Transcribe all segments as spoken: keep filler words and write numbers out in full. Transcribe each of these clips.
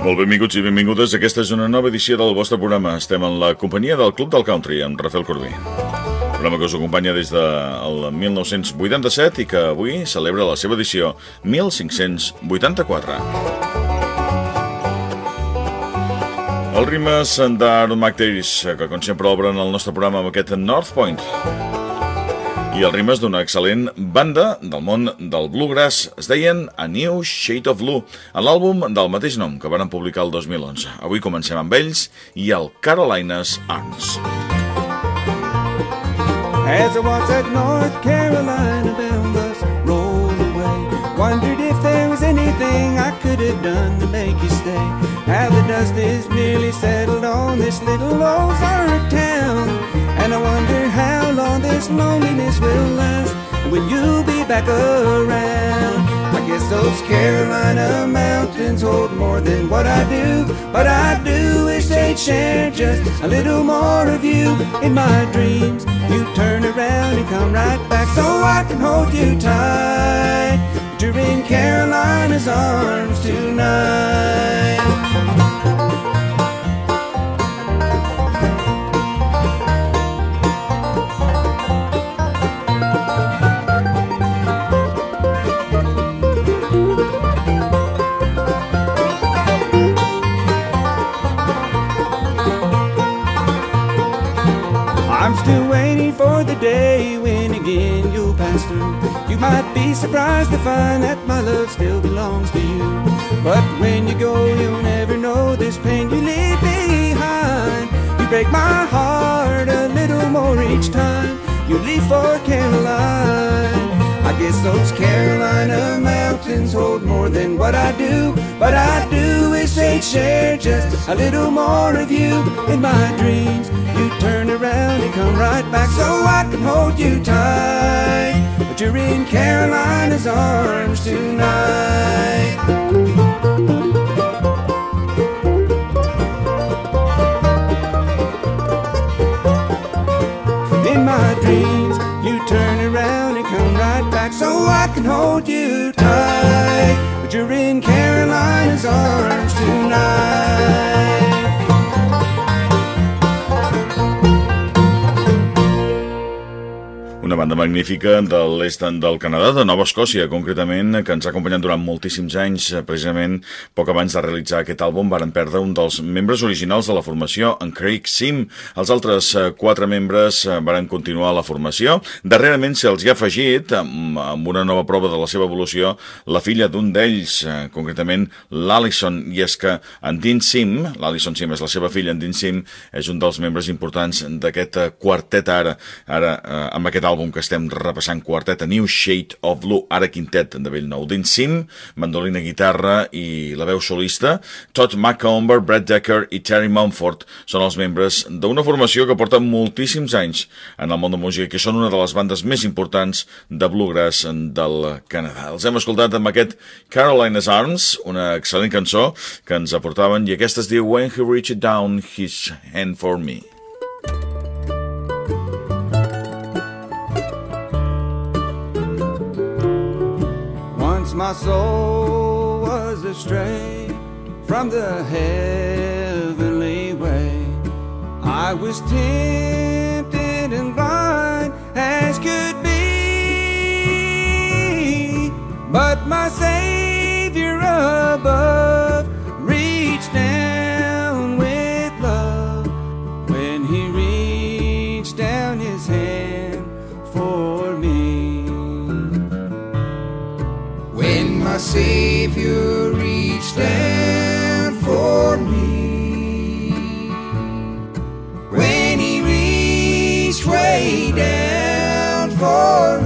Molt benvinguts i benvingudes. Aquesta és una nova edició del vostre programa. Estem en la companyia del Club del Country, amb Rafael Corbí. Un programa que us acompanya des del mil nou-cents vuitanta-set i que avui celebra la seva edició mil cinc-cents vuitanta-quatre. Els rimes d'Aaron McDavis, que com sempre obren el nostre programa amb aquest North Point. I els rimes d'una excel·lent banda del món del bluegrass es deien A New Shade of Blue, a l'àlbum del mateix nom que van publicar el dos mil onze. Avui comencem amb ells i el Carolina's Arms. As I watched that North Carolina bound bus roll away, wondered if there was anything I could have done to make you stay. How the dust is nearly settled on this little Ozark town, and I wonder how long this loneliness will last, when you'll be back around. I guess those Carolina mountains hold more than what I do, but I do wish they'd share just a little more of you in my dreams. You turn around and come right back so I can hold you tight, but you're in Carolina's arms tonight. I'm still waiting for the day when again you'll pass through. You might be surprised to find that my love still belongs to you. But when you go, you'll never know this pain you leave behind. You break my heart a little more each time you leave for Caroline. I guess those Carolina mountains hold more than what I do, but I do wish they'd share just a little more of you in my dreams. You turn around and come right back so I can hold you tight, but you're in Carolina's arms tonight. In my dreams, you turn around and come right back so I can hold you tight, but you're in Carolina's arms tonight. Una banda magnífica de l'est del Canadà, de Nova Escòcia, concretament, que ens ha acompanyat durant moltíssims anys. Precisament, poc abans de realitzar aquest àlbum, varen perdre un dels membres originals de la formació, en Craig Sim. Els altres quatre membres varen continuar la formació. Darrerament se'ls hi ha afegit, amb una nova prova de la seva evolució, la filla d'un d'ells, concretament l'Alison. I és que en Dean Sim, l'Alison Sim és la seva filla, en Dean Sim és un dels membres importants d'aquest quartet ara, ara amb aquest àlbum que estem repassant, quartet, A New Shade of Blue, ara quintet de bell nou. Dean Sim, mandolina, guitarra i la veu solista. Todd McComber, Brett Decker i Terry Mumford són els membres d'una formació que porta moltíssims anys en el món de música, que són una de les bandes més importants de bluegrass del Canadà. Els hem escoltat amb aquest Carolina's Arms, una excel·lent cançó que ens aportaven, i aquesta es diu When He Reached Down His Hand for Me. My soul was astray from the heavenly way. I was tempted and blind as could be, but my Savior above reached down with love when He reached down His hand for me. My Savior reached down for me, when He reached way down for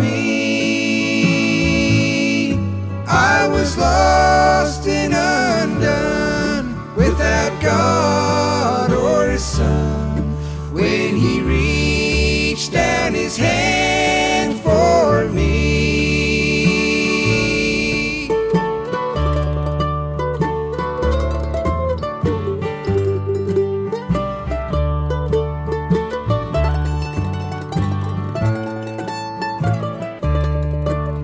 me, I was lost and undone, without God or His Son, when He reached down His hand for me.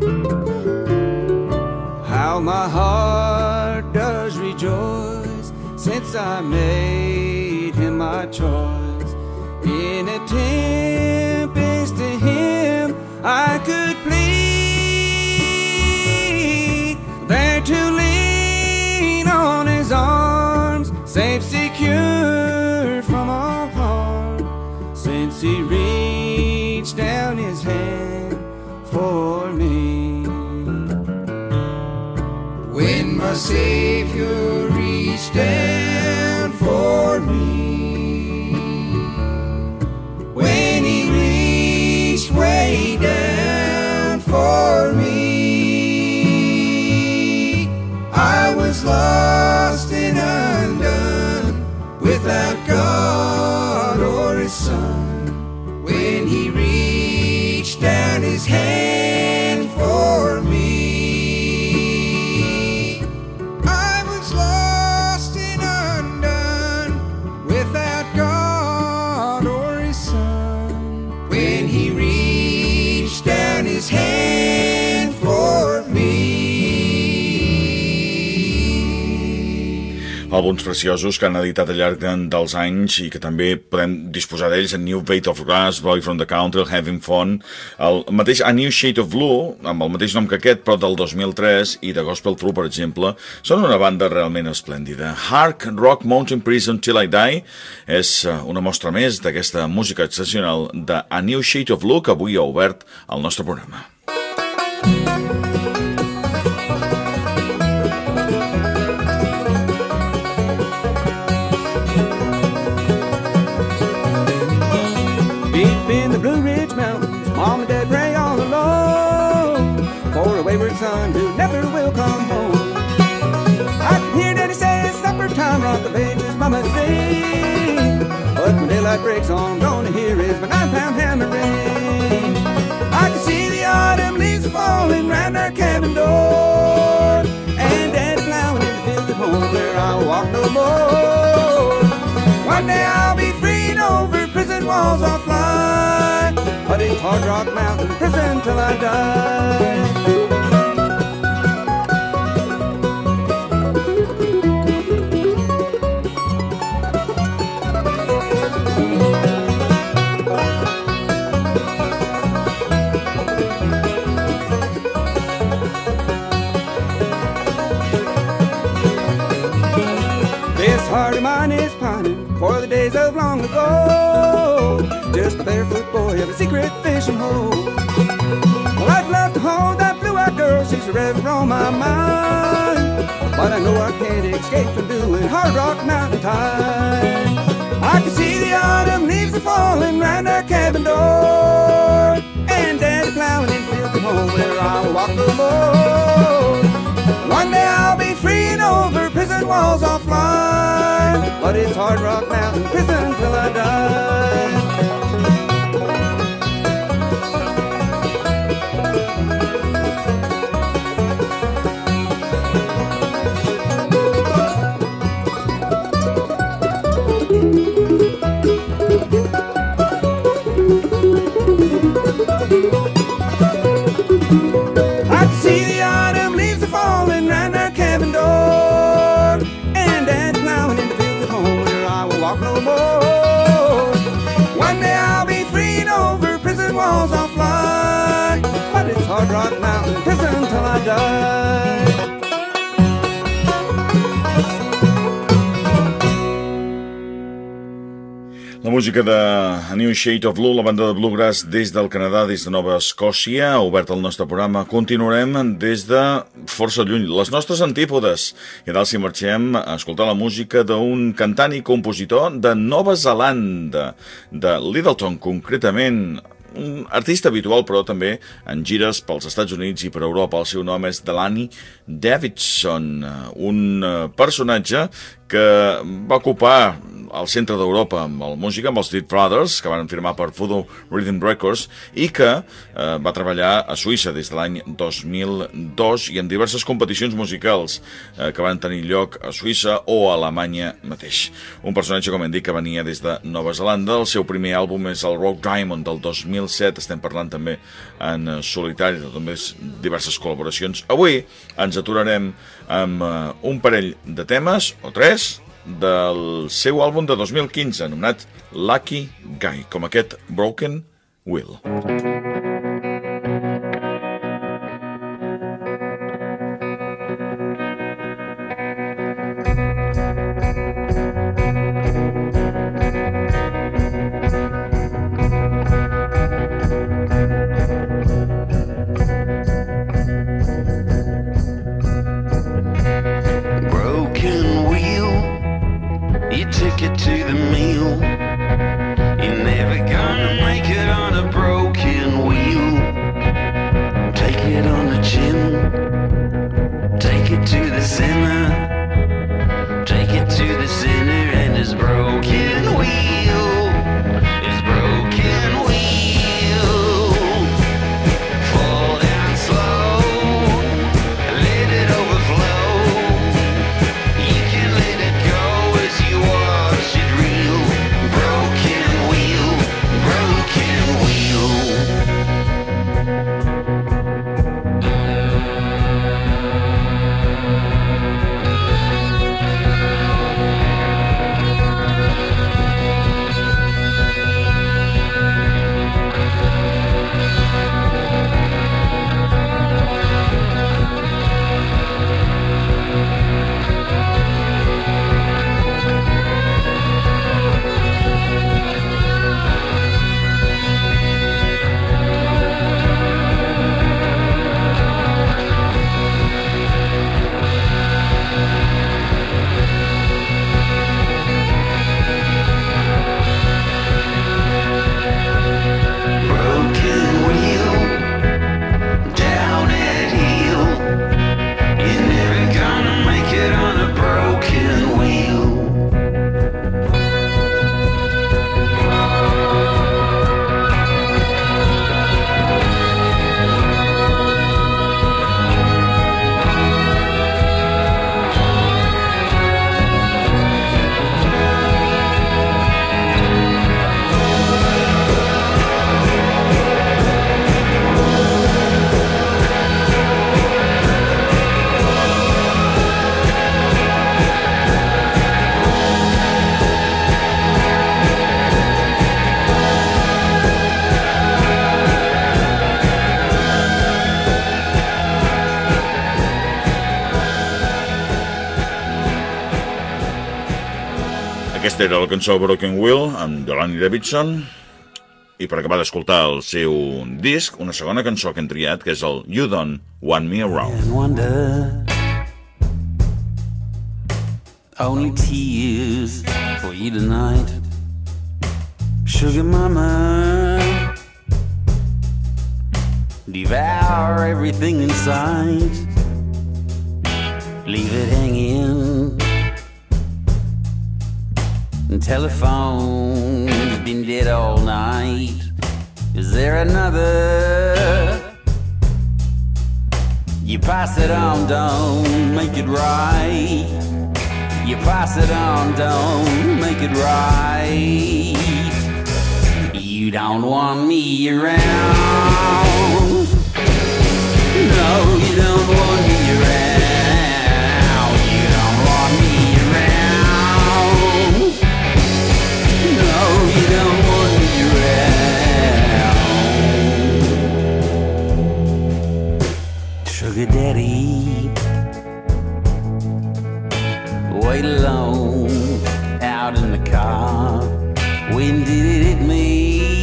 My heart does rejoice since I made him my choice. In a tempest to him I could plead, there to lean on his arms, safe, secure from all harm, since he reached down his hand for me. When my Savior reached down for me, when he reached way down for me, I was lost and undone, without God or his Son. When he reached down his hand for me, I was lost and undone, without God or his Son. When he reached down his hand for me. Àlbums preciosos que han editat al llarg dels anys i que també podem disposar d'ells: A New Blade of Grass, Boy from the Country, Having Fun, el mateix A New Shade of Blue, amb el mateix nom que aquest, però del dos mil tres, i de Gospel True, per exemple, són una banda realment esplèndida. Hard Rock Mountain Prison Till I Die és una mostra més d'aquesta música excepcional de A New Shade of Blue, que avui ha obert el nostre programa. Deep in the Blue Ridge Mountains, Mom and Dad pray all alone for a wayward son who never will come home. I can hear Daddy say it's supper time, rock the pages, Mama sing. But when daylight breaks on, I'm gonna hear is my nine-pound hammer ring. I can see the autumn leaves falling round our cabin door, and Daddy plowing in the fields at home where I'll walk no more. One day I'll be free and over prison walls I'll fly, but it's Hard Rock Mountain prison till I die. This heart of mine is pining for the days of long ago, just a barefoot boy of a secret fishing hole. Well, I'd love to hold that blue-eyed girl, she's forever on my mind, but I know I can't escape from doing Hard Rock Mountain time. I can see the autumn leaves are falling round our cabin door, and Daddy plowing in fields at home where I'll walk no more. One day I'll be free and over prison walls I'll fly, but it's Hard Rock Mountain prison till I die. I can see the autumn leaves are falling round our cabin door, and Dad's plowing in the fields at home where I will walk no more. One day I'll be free and over prison walls I'll fly, but it's Hard Rock Mountain prison till I die. La música de A New Shade of Blue, la banda de Bluegrass des del Canadà, des de Nova Escòcia, ha obert el nostre programa. Continuarem des de força lluny, les nostres antípodes. I ara si marxem a escoltar la música d'un cantant i compositor de Nova Zelanda, de Littleton, concretament. Un artista habitual, però també en gires pels Estats Units i per Europa. El seu nom és Delaney Davidson, un personatge que va ocupar al centre d'Europa amb la música, amb els Dead Brothers, que van firmar per Voodoo Rhythm Records, i que eh, va treballar a Suïssa des de l'any dos mil dos i en diverses competicions musicals eh, que van tenir lloc a Suïssa o a Alemanya mateix. Un personatge, com hem dit, que venia des de Nova Zelanda. El seu primer àlbum és el Rock Diamond del dos mil set, estem parlant també en solitari, de també diverses col·laboracions. Avui ens aturarem amb uh, un parell de temes, o tres, del seu àlbum de dos mil quinze, anomenat Lucky Guy, com aquest Broken Wheel. Aquesta era la cançó Broken Wheel amb Delaney Davidson, i per acabar d'escoltar el seu disc, una segona cançó que hem triat, que és el You Don't Want Me Around. Only tears for you tonight, sugar mama, devour everything in sight, leave it hanging. The telephone's been dead all night. Is there another? You pass it on, don't make it right. You pass it on, don't make it right. You don't want me around. No, you don't want me around. You don't want me around. No, you don't want me around. Sugar daddy, wait alone out in the car. When did it hit me?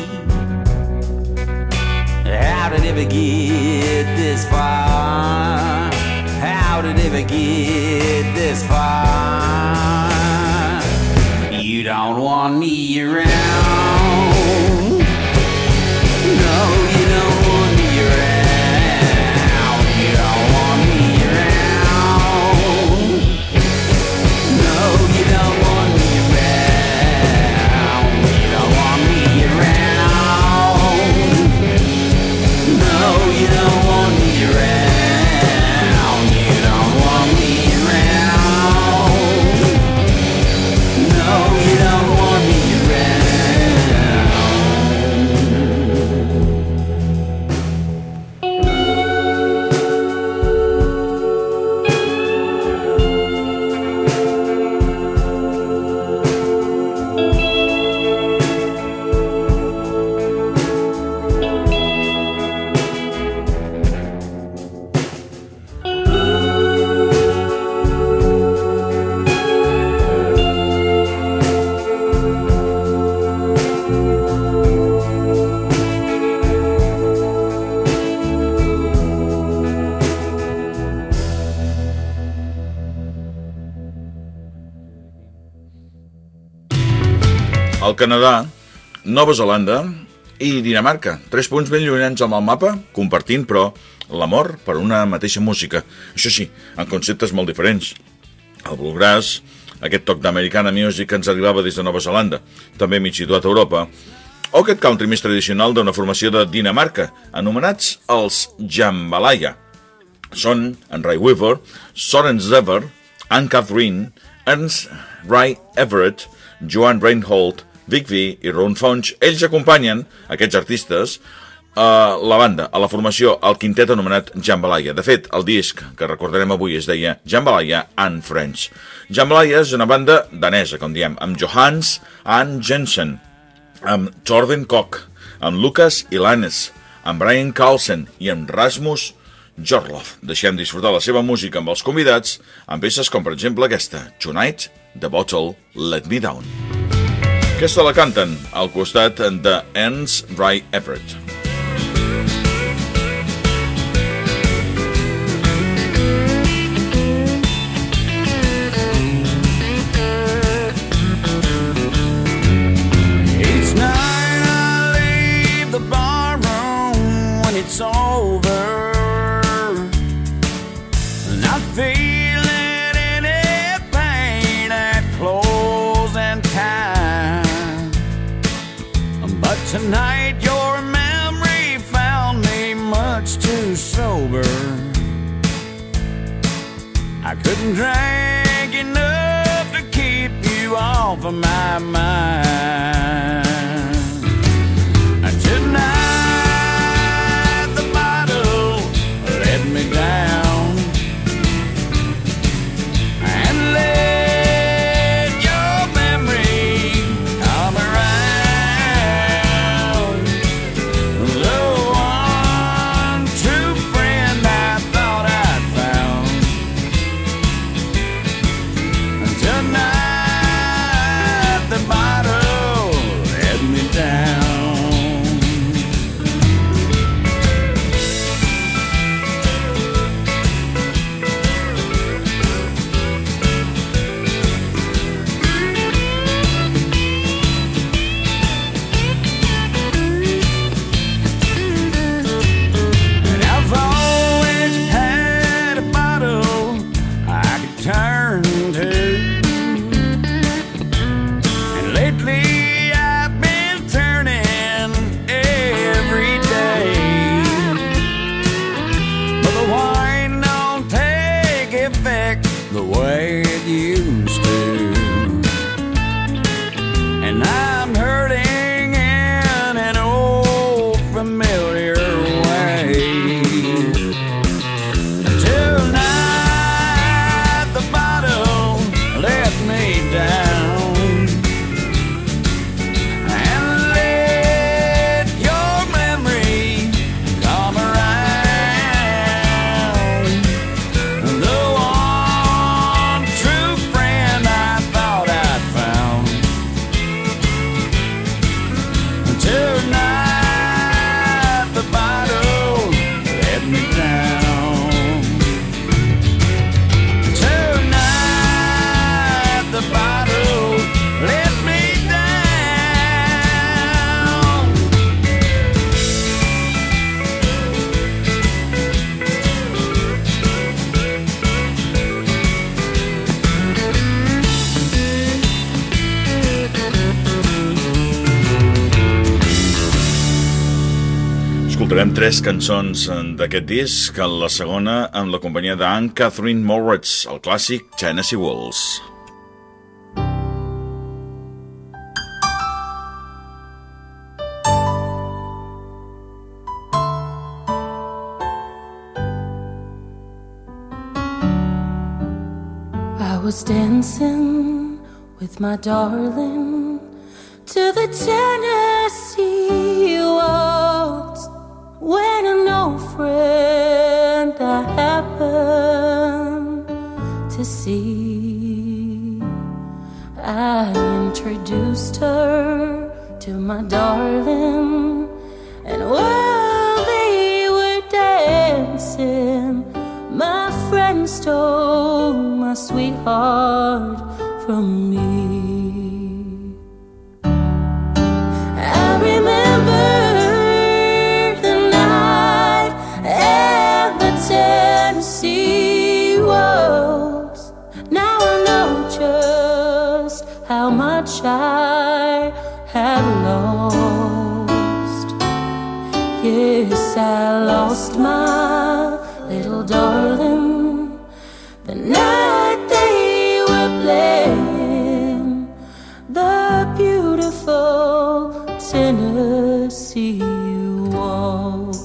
How did it ever get this far? How did it ever get this far? You don't want me around. No, you don't want me around. You don't want me around. No, you don't want me around. You don't want me around. No, you don't want me around. You don't want me around. No, you don't want me around. el Canadà, Nova Zelanda i Dinamarca. Tres punts ben llunyans amb el mapa, compartint, però, l'amor per una mateixa música. Això sí, en conceptes molt diferents. El bluegrass, aquest toc d'Americana Music que ens arribava des de Nova Zelanda, també mig situat a Europa, o aquest country més tradicional d'una formació de Dinamarca, anomenats els Jambalaya. Són en Ray Weaver, Soren Zever, Anne Catherine, Ernst Ray Everett, Joan Reinhold, Vic V i Ron Funch. Ells acompanyen aquests artistes a la banda, a la formació, al quintet anomenat Jambalaya. De fet, el disc que recordarem avui es deia Jambalaya and Friends. Jambalaya és una banda danesa, com diem, amb Johannes Ann Jensen, amb Torben Koch, amb Lucas Ilanes, amb Brian Carlsen i amb Rasmus Jorlof. Deixem disfrutar la seva música amb els convidats, amb peces com per exemple aquesta, Tonight, The Bottle Let Me Down. Aquesta la canten al costat de Ernst Ray Everett. Each night I leave the barroom when it's over, not feeling any pain at closing time. But tonight your memory found me much too sober. I couldn't drink enough to keep you off of my mind. And tonight the bottle let me down, and let your memory come around. The one true friend I thought I'd found. Tonight the bottle let me down. And I've always had a bottle I could turn to, and lately I've been turning every day. But the wine don't take effect the way it used to, and I'm hurting in an old familiar way. Tonight the bottle let me down, and let your memory come around. The one true friend I thought I'd found. Tonight the bottle let me down. Tonight the bottle let me down. Escoltarem tres cançons d'aquest disc, la segona amb la companyia d'Anne Catherine Moritz, el clàssic Tennessee Waltz. I was dancing with my darling to the Tennessee Waltz, when an old friend I happened to see. I introduced her to my darling, and while they were dancing, my friend stole my sweetheart from me. much I have lost. Yes, I lost my little darling the night they were playing the beautiful Tennessee waltz.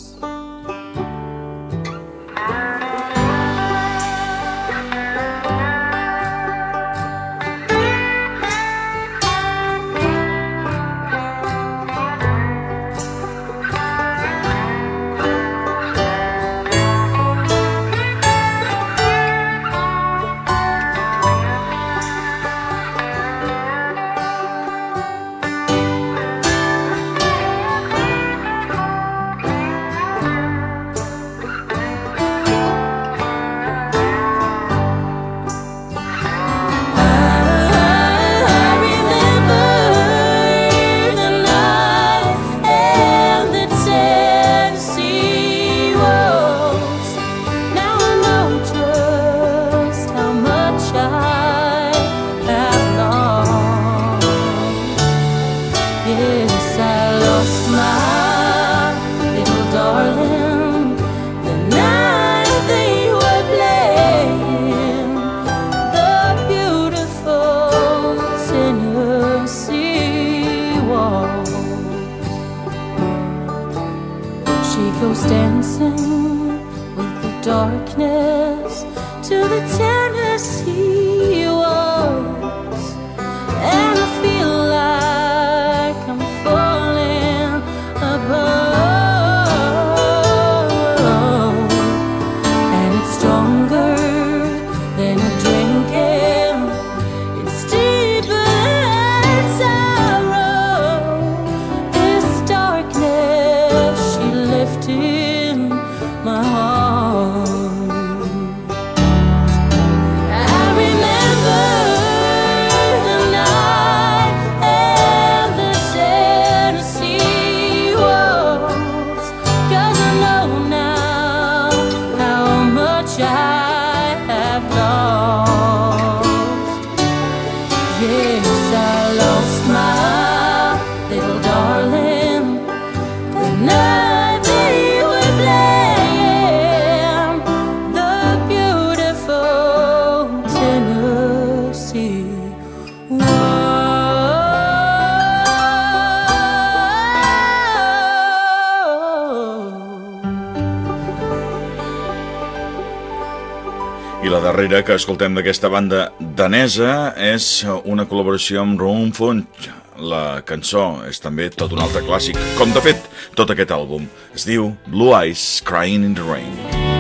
La darrera que escoltem d'aquesta banda danesa és una col·laboració amb Ron Funch. La cançó és també tot un altre clàssic, com de fet tot aquest àlbum. Es diu Blue Eyes Crying in the Rain.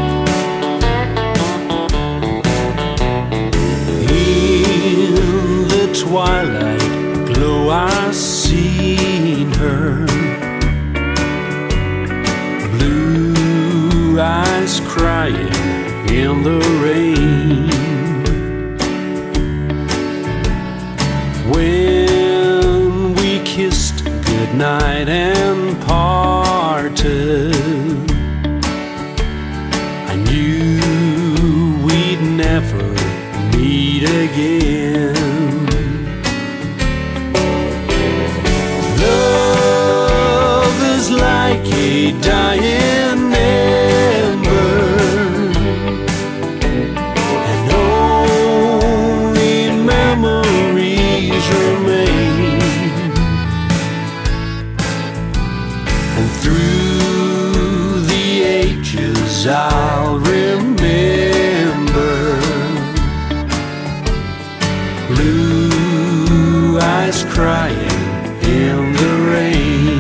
In the twilight glow I seen her, blue eyes crying in the rain. When we kissed goodnight and parted, I knew we'd never meet again. Love is like a dying ember, I'll remember blue eyes crying in the rain.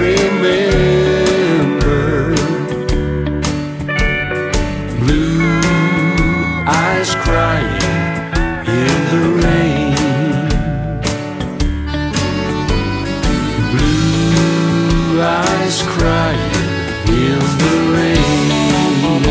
remember blue eyes crying in the rain, blue eyes crying in the rain.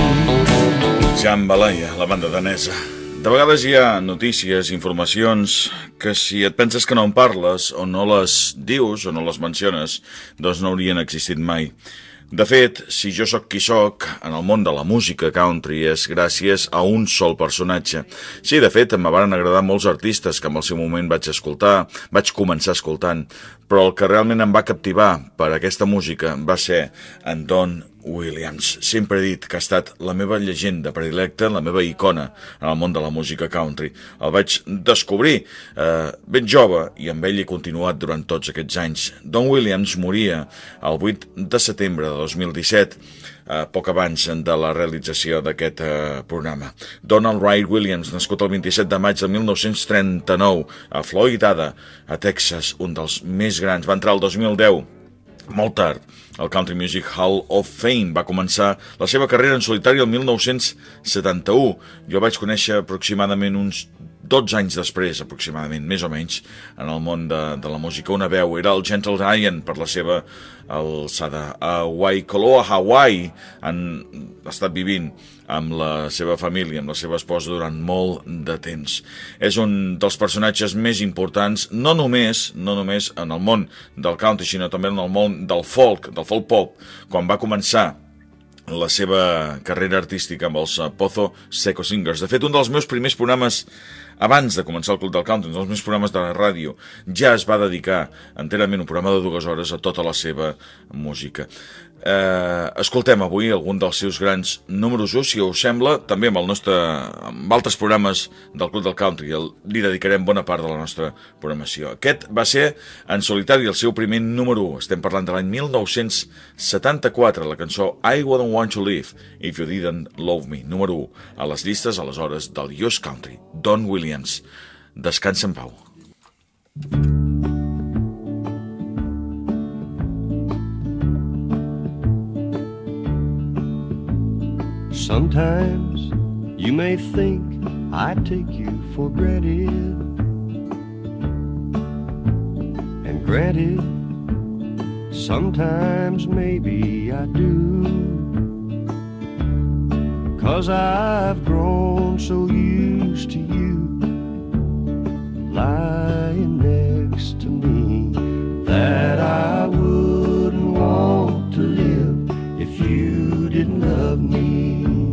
Jambalaya, la banda danesa. De vegades hi ha notícies, informacions, que si et penses que no en parles, o no les dius, o no les menciones, doncs no haurien existit mai. De fet, si jo sóc qui sóc, en el món de la música country és gràcies a un sol personatge. Sí, de fet, em van agradar molts artistes que en el seu moment vaig escoltar, vaig començar escoltant, però el que realment em va captivar per aquesta música va ser en Don Williams. Sempre he dit que ha estat la meva llegenda predilecta, la meva icona en el món de la música country. El vaig descobrir eh, ben jove i amb ell he continuat durant tots aquests anys. Don Williams moria el vuit de setembre de dos mil disset, eh, poc abans de la realització d'aquest eh, programa. Donald Wright Williams, nascut el vint-i-set de maig de mil nou-cents trenta-nou a Floydada, a Texas, un dels més grans. Va entrar el dos mil deu, molt tard, el Country Music Hall of Fame. Va començar la seva carrera en solitari el mil nou-cents setanta-u. Jo vaig conèixer aproximadament uns dotze anys després, aproximadament, més o menys, en el món de, de la música. Una veu era el Gentle Giant per la seva alçada. A Waikoloa, Hawaii, han estat vivint amb la seva família, amb la seva esposa durant molt de temps. És un dels personatges més importants, no només, no només en el món del country, sinó també en el món del folk, del folk pop, quan va començar la seva carrera artística amb els Pozo Seco Singers. De fet, un dels meus primers programes abans de començar el Club del Country, un dels meus programes de la ràdio, ja es va dedicar enterament un programa de dues hores a tota la seva música. Eh, escoltem avui algun dels seus grans números u, si us sembla, també amb el nostre, amb altres programes del Club del Country. El, li dedicarem bona part de la nostra programació. Aquest va ser en solitari el seu primer número u. Estem parlant de l'any mil nou-cents setanta-quatre, la cançó I Wouldn't Want to Live If You Didn't Love Me, número u a les llistes aleshores del U S Country. Don Williams, descansa en pau. Sometimes you may think I take you for granted, and granted, sometimes maybe I do, 'cause I've grown so used to you lying next to me that I wouldn't want to live if you didn't love me.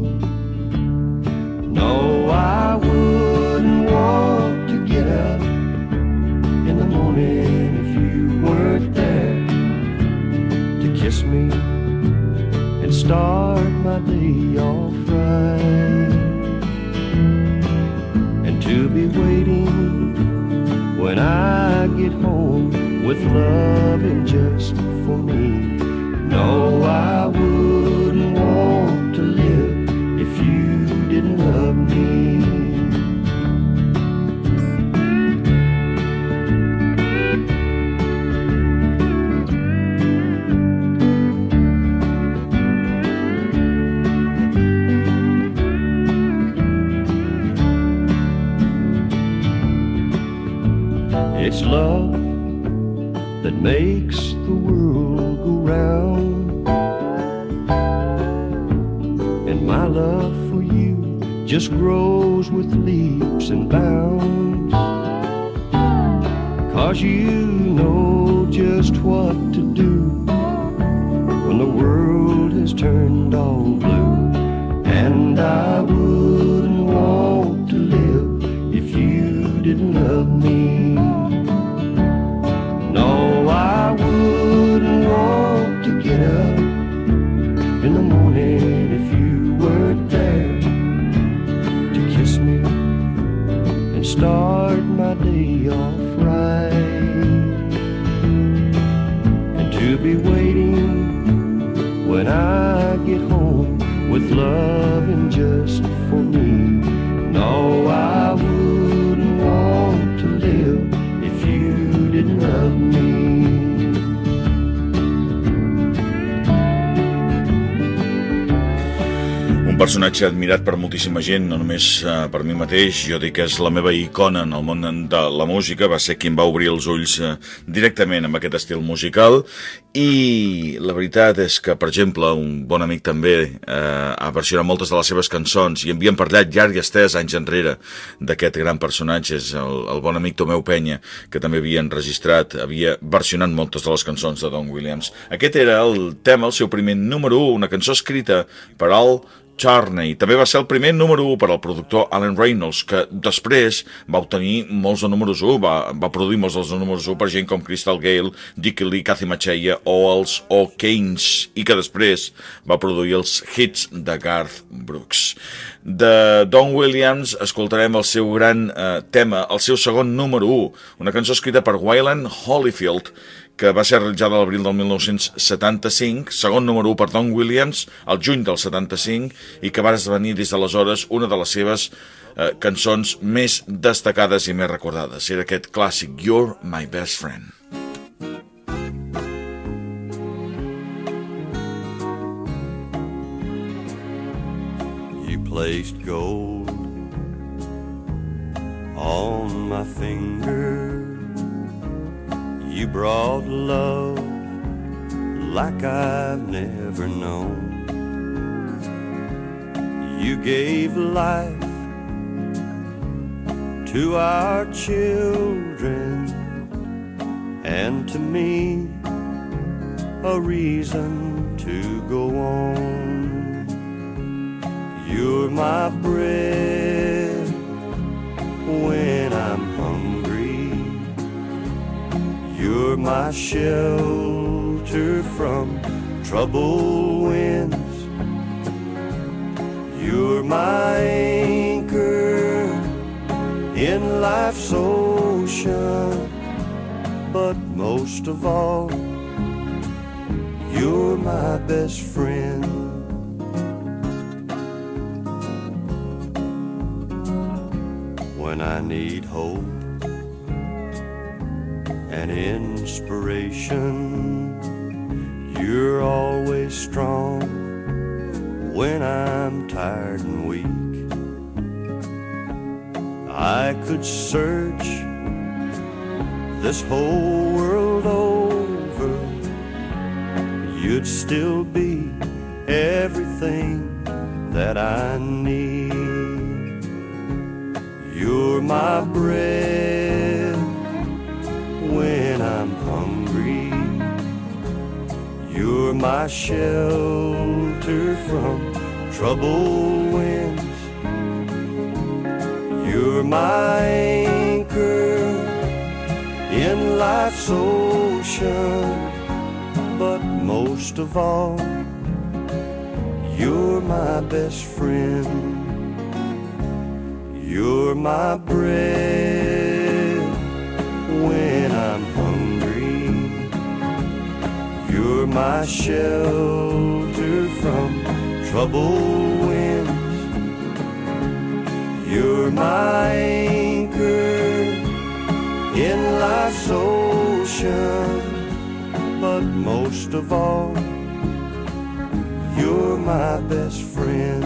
No, I wouldn't want to get up in the morning if you weren't there to kiss me and start my day off right, and to be waiting when I get home with loving just for me. No, I wouldn't want to live if you didn't love me. It's love that makes the world go round, and my love for you just grows with leaps and bounds, 'cause you know just what to do when the world has turned all blue. And I wouldn't want to live if you didn't love me. No, I wouldn't want to get up in the morning if you weren't there to kiss me and start my day off right, and to be waiting when I get home with loving just for me. No, I wouldn't want to live if you didn't love me. personatge admirat per moltíssima gent, no només uh, per mi mateix. Jo dic que és la meva icona en el món de la música, va ser qui em va obrir els ulls uh, directament amb aquest estil musical, i la veritat és que, per exemple, un bon amic també uh, ha versionat moltes de les seves cançons i havien parlat llarg i estès anys enrere d'aquest gran personatge, és el, el bon amic Tomeu Penya, que també havia enregistrat, havia versionat moltes de les cançons de Don Williams. Aquest era el tema, el seu primer número u, una cançó escrita per Al Charney. També va ser el primer número u per al productor Alan Reynolds, que després va obtenir molts de números u, va, va produir molts dels números u per gent com Crystal Gale, Dickie Lee, Kathy Macheya o els O'Kanes, i que després va produir els hits de Garth Brooks. De Don Williams escoltarem el seu gran eh, tema, el seu segon número u, una cançó escrita per Wyland Holyfield, que va ser realitzada a l'abril del mil nou-cents setanta-cinc, segon número u per Don Williams, al juny del setanta-cinc, i que va esdevenir des d'aleshores una de les seves eh, cançons més destacades i més recordades. Era aquest clàssic, You're My Best Friend. You placed gold on my finger. You brought love like I've never known. You gave life to our children, and to me a reason to go on. You're my bread when I'm hungry. You're my shelter from troubled winds. You're my anchor in life's ocean. But most of all, you're my best friend. When I need hope and inspiration, you're always strong when I'm tired and weak. I could search this whole world over, you'd still be everything that I need. You're my bread when I'm hungry. You're my shelter from troubled winds. You're my anchor in life's ocean. But most of all, you're my best friend. You're my bread when I'm hungry. You're my shelter from troubled winds. You're my anchor in life's ocean. But most of all, you're my best friend.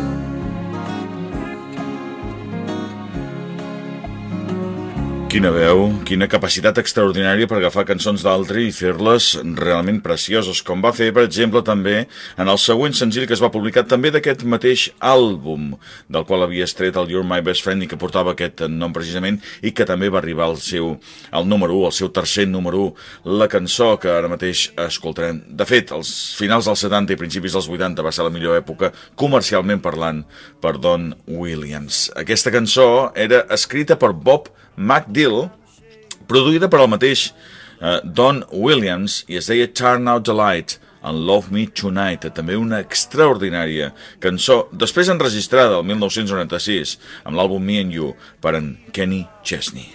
Quina veu, quina capacitat extraordinària per agafar cançons d'altri i fer-les realment precioses, com va fer, per exemple, també en el següent senzill que es va publicar també d'aquest mateix àlbum, del qual havia estret el You're My Best Friend i que portava aquest nom precisament, i que també va arribar al seu al número u, al seu tercer número u, la cançó que ara mateix escoltarem. De fet, als finals dels setanta i principis dels vuitanta va ser la millor època, comercialment parlant, per Don Williams. Aquesta cançó era escrita per Bob McDill, produïda per el mateix uh, Don Williams, i es deia Turn Out the Light and Love Me Tonight, també una extraordinària cançó, després enregistrada el mil nou-cents noranta-sis amb l'àlbum Me and You per en Kenny Chesney.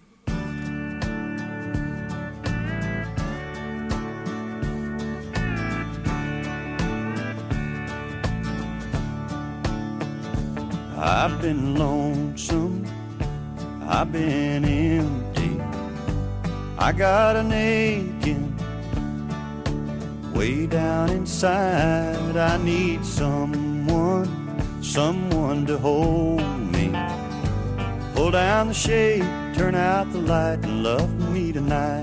I've been lonesome, I've been empty, I got an aching way down inside. I need someone someone to hold me. Pull down the shade, turn out the light, and love me tonight.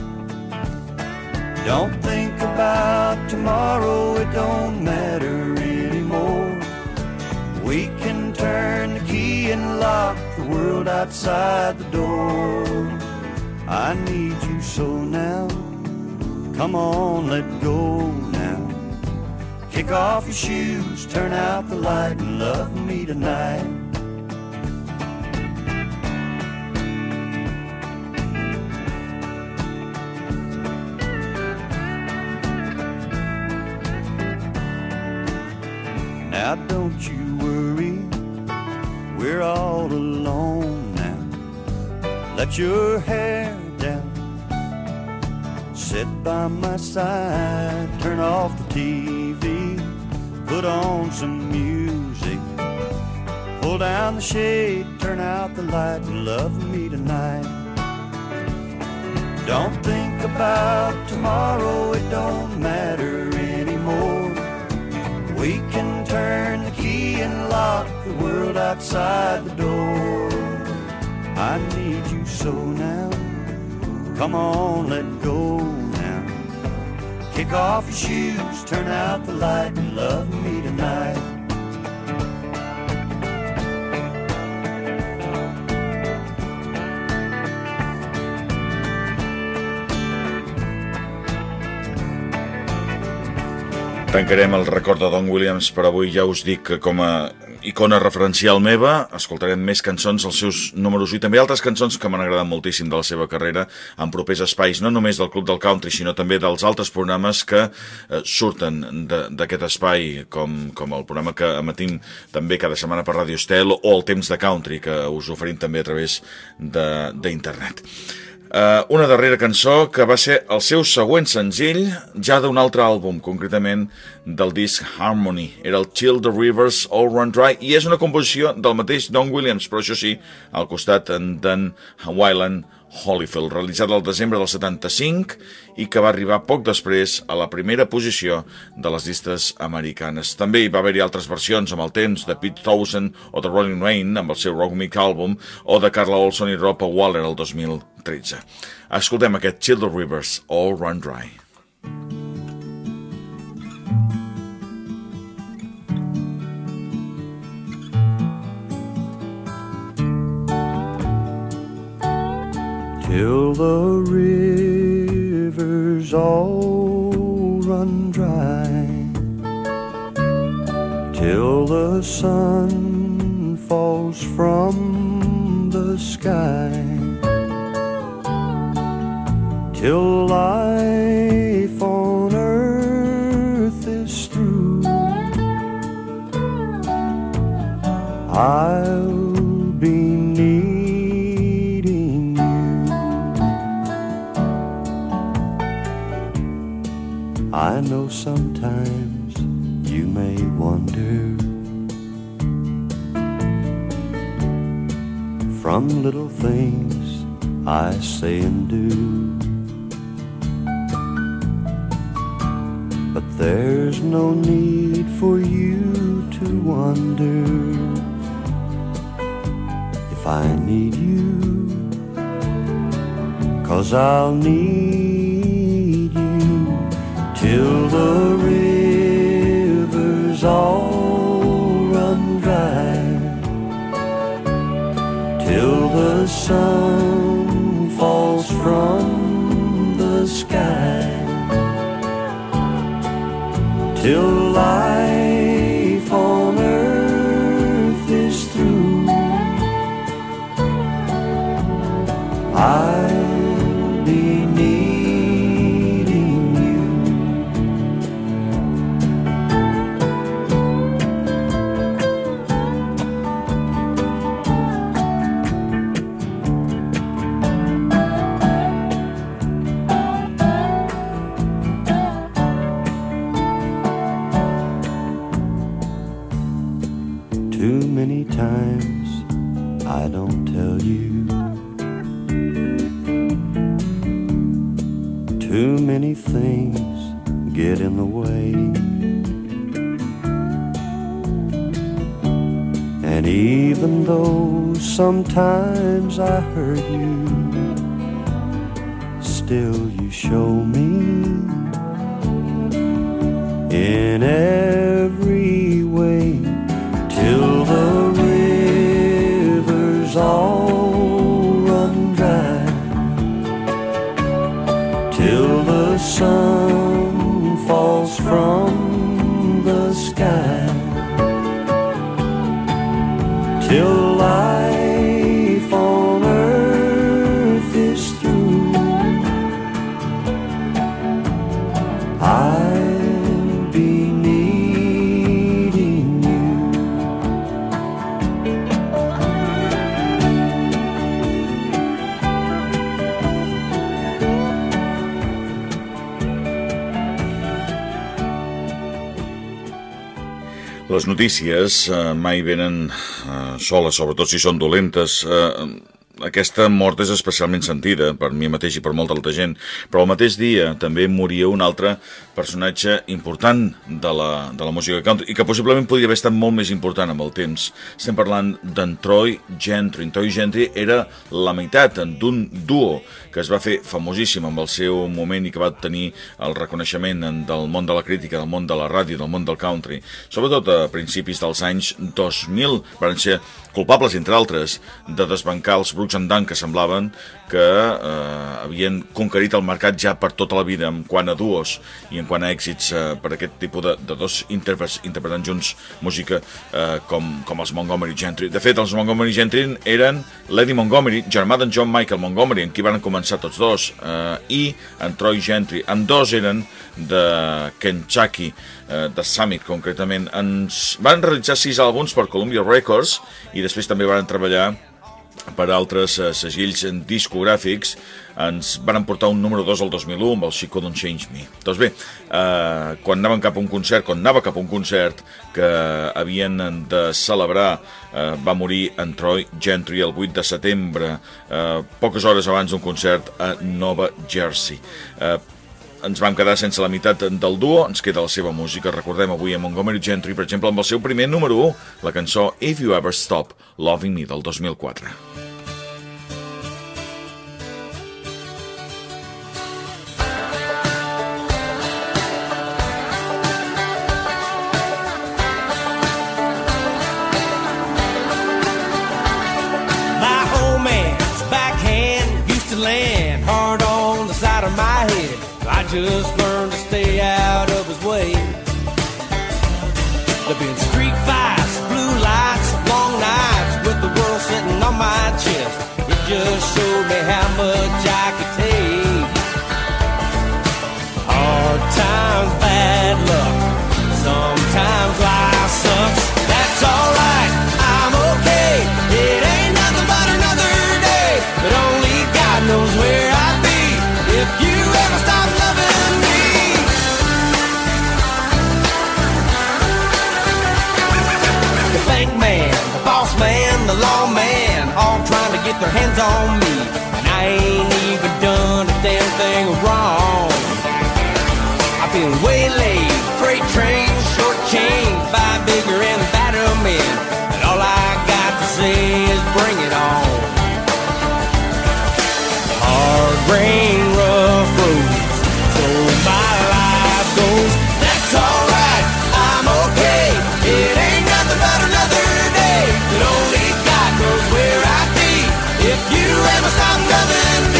Don't think about tomorrow, it don't matter anymore. We can turn the key and lock the world outside the door. I need you so now, come on, let go now. Kick off your shoes, turn out the light, and love me tonight. Now don't you worry, we're all alone now. Let your hair down, sit by my side, turn off the T V, put on some music, pull down the shade, turn out the light, and love me tonight. Don't think about tomorrow, it don't matter anymore. We can turn the key and lock the world outside the door. I need you so now, come on, let go now. Kick off your shoes, turn out the light, and love me tonight. Tancarem el record de Don Williams per avui. Ja us dic que com a icona referencial meva escoltarem més cançons, els seus números i també altres cançons que m'han agradat moltíssim de la seva carrera en propers espais, no només del Club del Country, sinó també dels altres programes que eh, surten d'aquest espai, com, com el programa que emetim també cada setmana per Radio Estel o el Temps de Country, que us oferim també a través d'internet. Uh, una darrera cançó que va ser el seu següent senzill ja d'un altre àlbum, concretament del disc Harmony. Era el Till the Rivers All Run Dry i és una composició del mateix Don Williams, però això sí, al costat d'en Wyland Holyfield, realitzat el desembre del setanta-cinc i que va arribar poc després a la primera posició de les llistes americanes. També hi va haver-hi altres versions amb el temps de Pete Townshend o de Rolling Rain amb el seu Rock Me àlbum o de Carla Olson i Rob Waller el dos mil tretze. Escoltem aquest Till the Rivers All Run Dry. Till the rivers all run dry, till the sun falls from the sky, till life on earth is through, I'll be needing I know sometimes you may wonder from little things I say and do, but there's no need for you to wonder if I need you, 'cause I'll need you till the rivers all run dry, till the sun falls from the sky, till life on earth is through, I'll be needing you. Too many times I don't tell you, too many things get in the way, And even though sometimes I hurt you, still you show me in every way, till the rivers all run dry, till the sun falls from the sky, till life on earth is through. I'll be needing you. Les notícies eh, mai venen eh, soles, sobretot si són dolentes. Eh, aquesta mort és especialment sentida per mi mateix i per molta altra gent, però el mateix dia també moria un altre personatge important de la, de la música country i que possiblement podria haver estat molt més important amb el temps. Estem parlant d'en Troy Gentry. En Troy Gentry era la meitat d'un duo que es va fer famosíssim amb el seu moment i que va tenir el reconeixement del món de la crítica, del món de la ràdio, del món del country. Sobretot a principis dels anys dos mil van ser culpables, entre altres, de desbancar els Brooks and Dunn, que semblaven que eh, havien conquerit el mercat ja per tota la vida en quant a duos i en quant a èxits eh, per aquest tipus de, de dos intèrprets interpretant junts música eh, com, com els Montgomery Gentry. De fet, els Montgomery Gentry eren l'Eddie Montgomery, germà d'en John Michael Montgomery, en qui van començar tots dos, eh, i en Troy Gentry. En dos eren de Kentucky, eh, de Summit concretament. Ens van realitzar sis àlbums per Columbia Records i després també van treballar per altres eh, segills discogràfics. Ens van portar un número dos al dos mil u amb el She Couldn't Change Me. Doncs bé, eh, quan anaven cap a un concert, quan anava cap a un concert que havien de celebrar, eh, va morir en Troy Gentry el vuit de setembre, eh, poques hores abans d'un concert a Nova Jersey. Eh, ens vam quedar sense la meitat del duo, ens queda la seva música. Recordem avui a Montgomery Gentry, per exemple, amb el seu primer número u, la cançó If You Ever Stop Loving Me, del dos mil quatre. My old man's backhand used to land hard on the side of my head. I just learned to stay out of his way. There've been street fights, blue lights, long nights with the world sitting on my chest. It just showed me how much I could take. Hard times, bad luck, sometimes life sucks. That's alright, I'm okay. It ain't nothing but another day, but only God knows where I'd be if you ever stop loving me. The bank man, the boss man, the lawman, all trying to get their hands on me, and I ain't even done a damn thing wrong. I've been waylaid, freight trains, shortchanged by bigger and badder men, and all I got to say is bring it on. Hard rain, rough roads, so my life goes. That's alright, I'm okay. It ain't nothing but another day, but only God knows where I'd be if you ever stop loving me.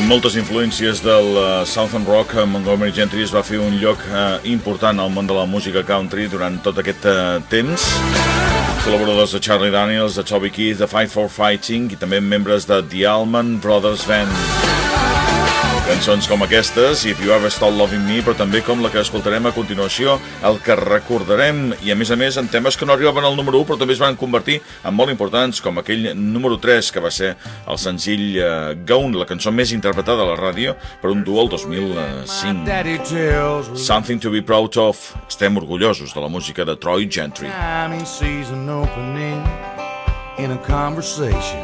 Amb moltes influències del uh, Southern Rock, Montgomery Gentry es va fer un lloc uh, important al món de la música country durant tot aquest uh, temps. Col·laboradors de Charlie Daniels, de Toby Keith, de Fight for Fighting i també membres de The Allman Brothers Band. Cançons com aquestes, If You Ever Stop Loving Me, però també com la que escoltarem a continuació, el que recordarem, i a més a més en temes que no arribaven al número u, però també es van convertir en molt importants, com aquell número tres, que va ser el senzill uh, Gone, la cançó més interpretada a la ràdio per un duo el dos mil cinc. Something to be proud of. Estem orgullosos de la música de Troy Gentry. He sees an opening in a conversation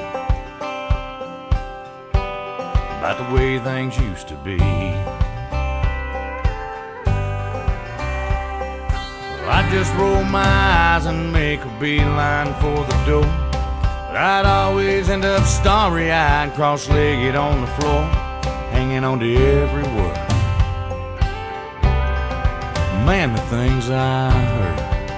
about the way things used to be. Well, I'd just roll my eyes and make a beeline for the door, but I'd always end up starry-eyed, cross-legged on the floor, hanging on to every word. Man, the things I heard.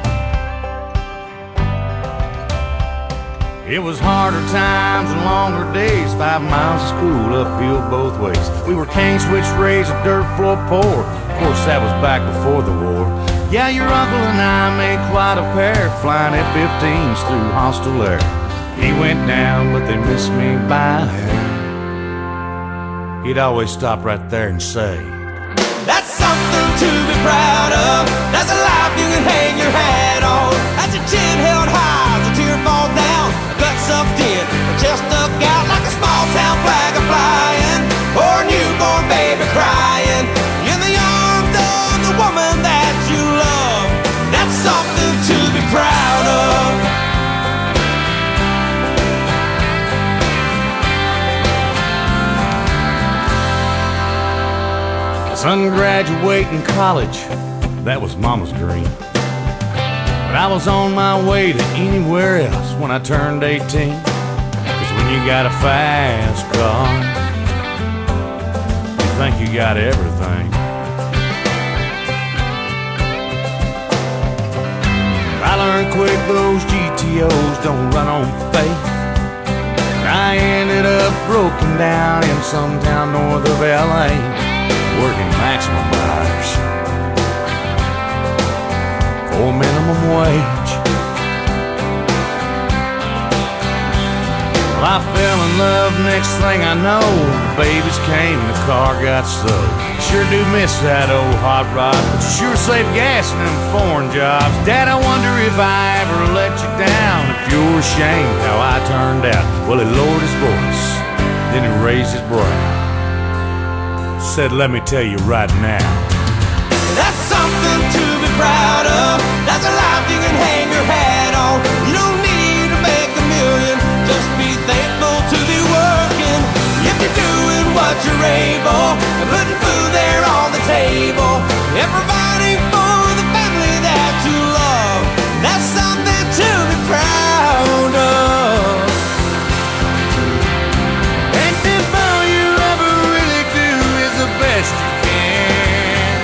It was harder times and longer days, five miles of school uphill both ways. We were cane switch raised, a dirt floor poor. Of course that was back before the war. Yeah, your uncle and I made quite a pair, flying F fifteens through hostile air. He went down, but they missed me by a hair. He'd always stop right there and say, that's something to be proud of. That's a life you can hang your hat on. That's your chin held high as a tear falls down. Gut sucked in, or chest stuck out like a small town flag a flying, or a newborn baby crying in the arms of the woman that you love. That's something to be proud of. Son graduating college, that was mama's dream. But I was on my way to anywhere else when I turned eighteen. Cause when you got a fast car, you think you got everything. I learned quick those G T Os don't run on faith. I ended up broken down in some town north of L A, working maximum hours for minimum wage. Well, I fell in love, next thing I know, the babies came and the car got sold. Sure do miss that old hot rod, but you sure save gas in them foreign jobs. Dad, I wonder if I ever let you down, if you're ashamed how I turned out. Well, he lowered his voice, then he raised his brow, said, let me tell you right now, that's something to be proud of. That's a life you can hang your hat on. You don't need to make a million, just be thankful to be working. If you're doing what you're able, and putting food there on the table, and providing for the family that you love, that's something to be proud of. and if all you ever really do is the best you can,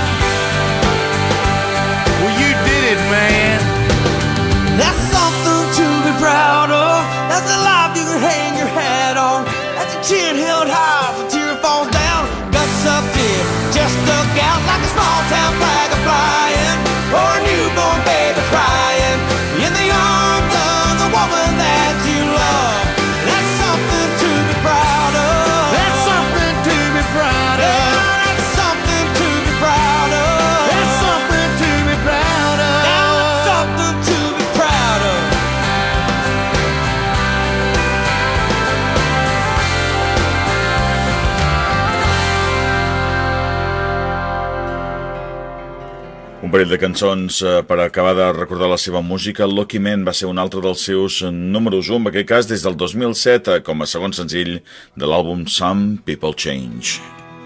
well, you did it, man. That's something to be proud of. That's a life you can hang your hat on. That's a chin held high as a tear falls down. Gut sucked in, chest stuck out like a small town flag a flying, or a newborn baby crying in the arms of the woman that you love. That's something to be proud of. That's something to be proud Yeah, of. that's something to be proud of. That's something to be proud of. That's something to be proud of. Un parell de cançons eh, per acabar de recordar la seva música. Lucky Man va ser un altre dels seus números u, en aquest cas des del dos mil set, eh, com a segon senzill de l'àlbum Some People Change.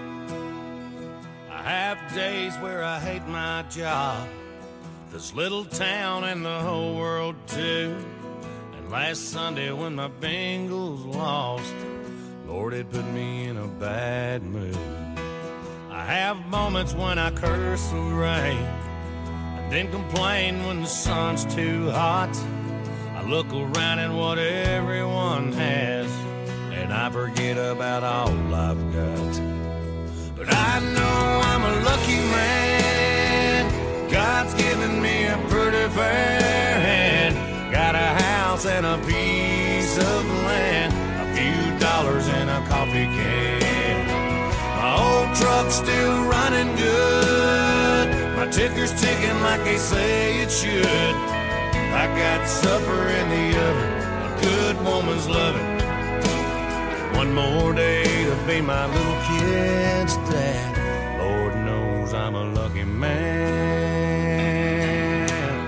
I have days where I hate my job, this little town and the whole world too. And last Sunday when my Bengals lost, Lord, it put me in a bad mood. I have moments when I curse the rain, and then complain when the sun's too hot. I look around at what everyone has, and I forget about all I've got. coffee can. My old truck's still running good. My ticker's ticking like they say it should. I got supper in the oven, a good woman's loving. One more day to be my little kid's dad. Lord knows I'm a lucky man.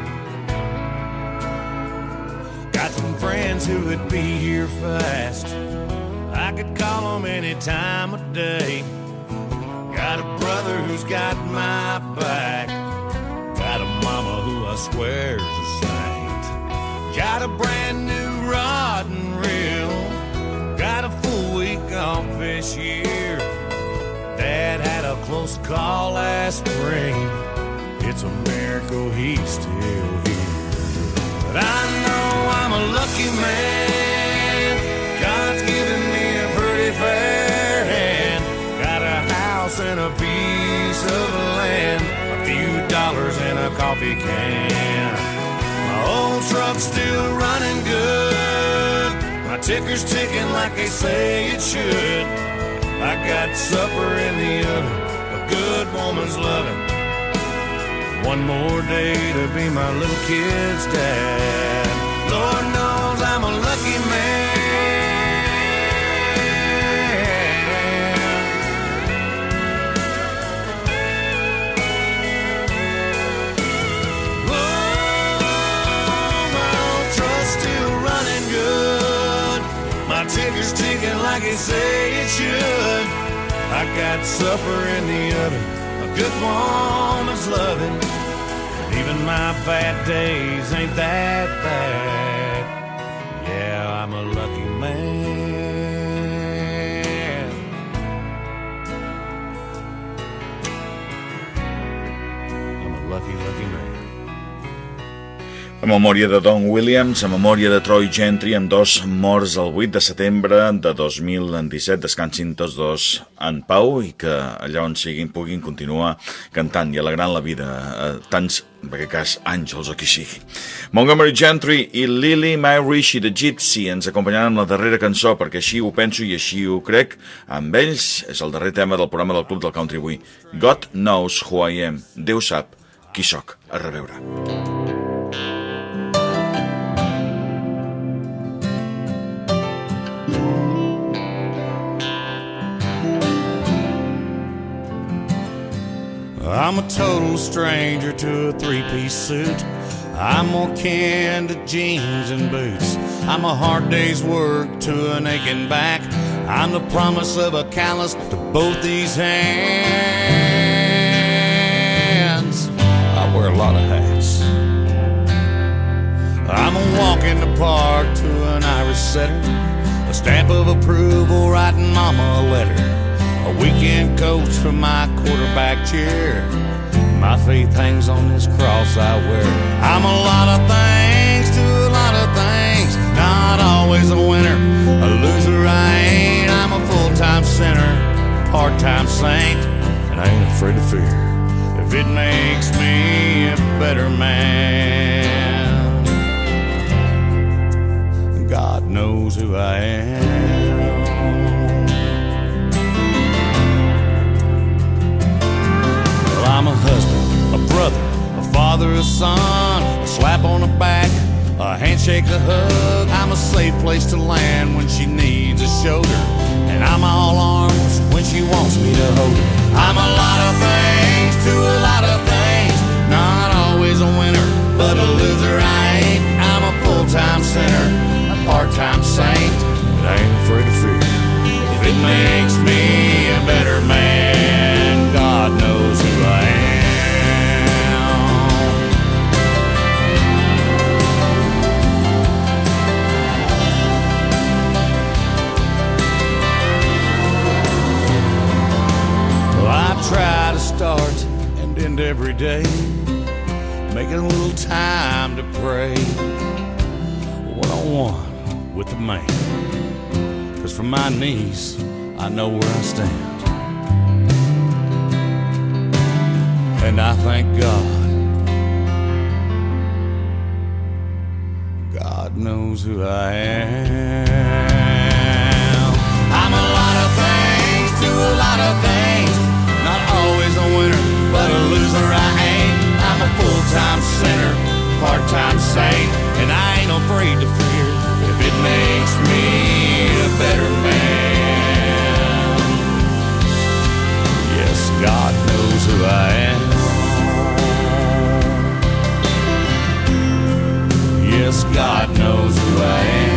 Got some friends who would be here fast. I could call them any time of day. Got a brother who's got my back. Got a mama who I swear's a saint. Got a brand new rod and reel. Got a full week off this year. Dad had a close call last spring. It's a miracle he's still here. But I know I'm a lucky man. God's given me a pretty fair hand. Got a house and a piece of land, a few dollars in a coffee can. My old truck's still running good. My ticker's ticking like they say it should. I got supper in the oven, a good woman's loving. One more day to be my little kid's dad. Lord knows I'm a lucky man. Ticker's ticking like they say it should. I got supper in the oven, a good woman's loving. Even my bad days ain't that bad. Yeah, I'm a lucky man. I'm a lucky, lucky man. A memòria de Don Williams, a memòria de Troy Gentry, amb dos morts el vuit de setembre de dos mil disset. Descansin tots dos en pau i que allà on siguin puguin continuar cantant i alegrant la vida a tants, en aquest cas, àngels o qui sigui. Montgomery Gentry i Lily Mae Rishi de Gypsy ens acompanyaran amb la darrera cançó, perquè així ho penso i així ho crec. Amb ells és el darrer tema del programa del Club del Country avui. God Knows Who I Am. Déu sap qui sóc. A reveure. I'm a total stranger to a three-piece suit. I'm more kin to jeans and boots. I'm a hard day's work to an aching back. I'm the promise of a callus to both these hands. I wear a lot of hats. I'm a walk in the park to an Irish setter, a stamp of approval writing mama a letter, a weekend coach from my quarterback chair. My faith hangs on this cross I wear. I'm a lot of things to a lot of things, not always a winner, a loser I ain't. I'm a full-time sinner, part-time saint, and I ain't afraid of fear if it makes me a better man. God knows who I am. I'm a husband, a brother, a father, a son, a slap on the back, a handshake, a hug. I'm a safe place to land when she needs a shoulder, and I'm all arms when she wants me to hold her. I'm a lot of things to a lot of things, not always a winner, but a loser I ain't. I'm a full-time sinner, a part-time saint, but I ain't afraid of fear if it makes me a better man. God knows who I am. Well, I try to start and end every day, making a little time to pray, one-on-one with the man. 'Cause from my knees, I know where I stand. And I thank God, God knows who I am. I'm a lot of who I am. Yes, God knows who I am.